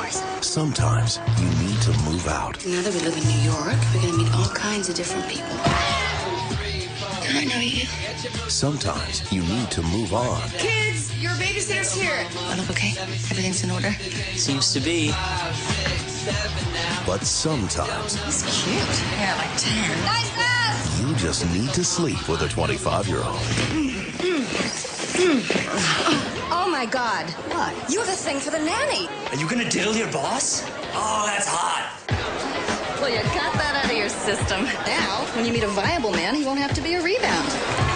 yours. Sometimes you need to move out. Now that we live in New York, we're gonna meet all kinds of different people. Can I know you? Sometimes you need to move on. Kids, your babysitter's here. I look okay? Everything's in order? Seems to be. But sometimes He's cute. Yeah, like 10. Nice house! you just need to sleep with a 25-year-old. Oh my God. What? You have a thing for the nanny. Are you gonna diddle your boss? Oh, that's hot. Well, you got that out of your system. Now, when you meet a viable man, he won't have to be a rebound.